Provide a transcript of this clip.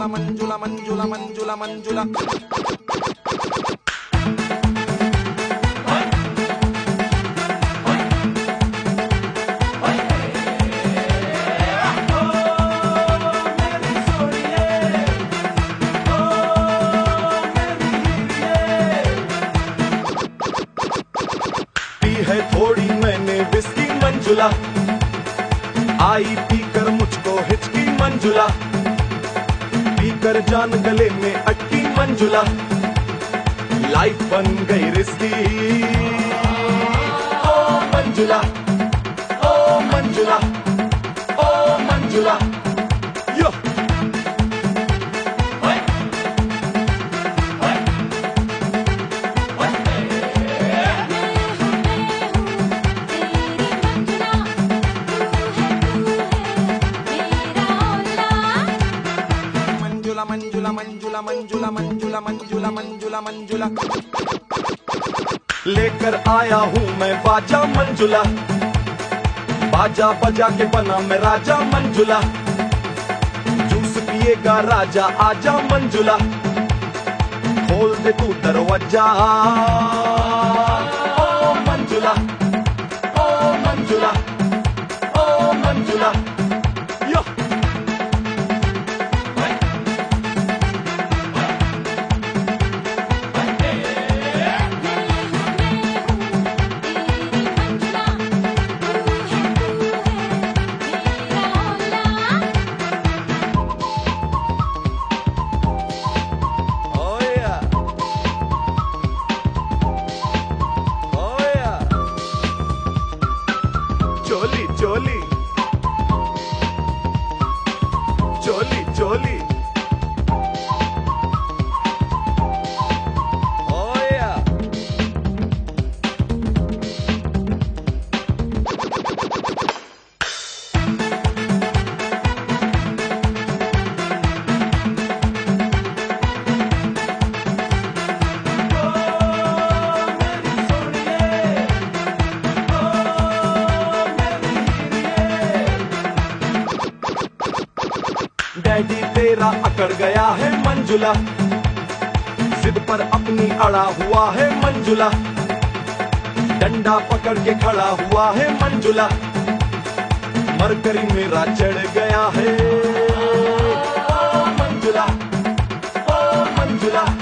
मंजुला मंजुला मंजुला मंजुला मंजुला है थोड़ी मैंने विस्की मंजुला, आई पीकर मुझको हिचकी मंजुला, पीकर जान गले में अटकी मंजुला, लाइफ बन गई रिस्की। ओ मंजुला, ओ मंजुला, ओ मंजुला, यो मंजुला मंजुला मंजुला मंजुला मंजुला मंजुला मंजुला लेकर आया हूँ मैं बाजा मंजुला, बाजा बजा के बना मैं राजा मंजुला, जूस पिएगा राजा आजा मंजुला, खोल दे तू दरवाजा। ओ मंजुला, ओ मंजुला, ओ मंजुला, यो चोली चोली चोली चोली ओया डैडी तेरा अकड़ गया है मंजुला, जिद पर अपनी अड़ा हुआ है मंजुला, डंडा पकड़ के खड़ा हुआ है मंजुला, मरकरी मेरा चढ़ गया है। ओ मंजुला, ओ मंजुला,